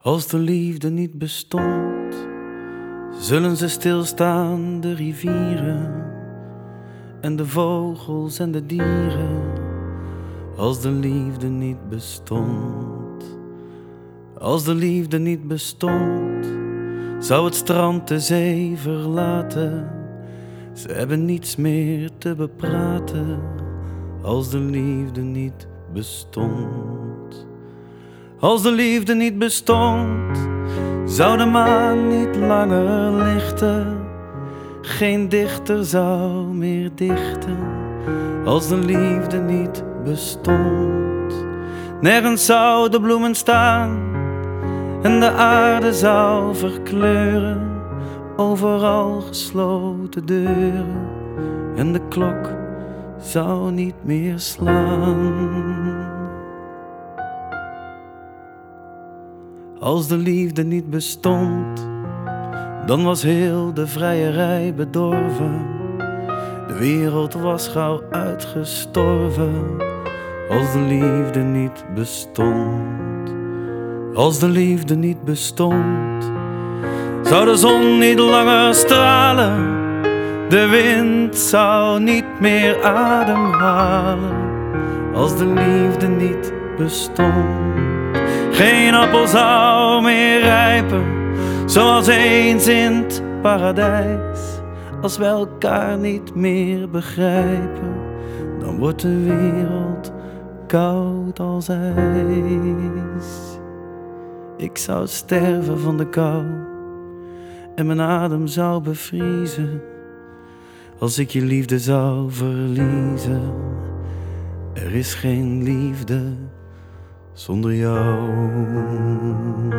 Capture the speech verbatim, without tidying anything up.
Als de liefde niet bestond, zullen ze stilstaan, de rivieren en de vogels en de dieren. Als de liefde niet bestond, als de liefde niet bestond, zou het strand de zee verlaten. Ze hebben niets meer te bepraten. Als de liefde niet bestond, als de liefde niet bestond, zou de maan niet langer lichten. Geen dichter zou meer dichten. Als de liefde niet bestond, nergens zouden bloemen staan en de aarde zou verkleuren. Overal gesloten deuren en de klok zou niet meer slaan. Als de liefde niet bestond, dan was heel de vrijerij bedorven. De wereld was gauw uitgestorven. Als de liefde niet bestond, als de liefde niet bestond, zou de zon niet langer stralen. De wind zou niet meer ademhalen. Als de liefde niet bestond, geen appel zou meer rijpen, zoals eens in het paradijs. Als we elkaar niet meer begrijpen, dan wordt de wereld koud als ijs. Ik zou sterven van de kou en mijn adem zou bevriezen als ik je liefde zou verliezen. Er is geen liefde zonder jou.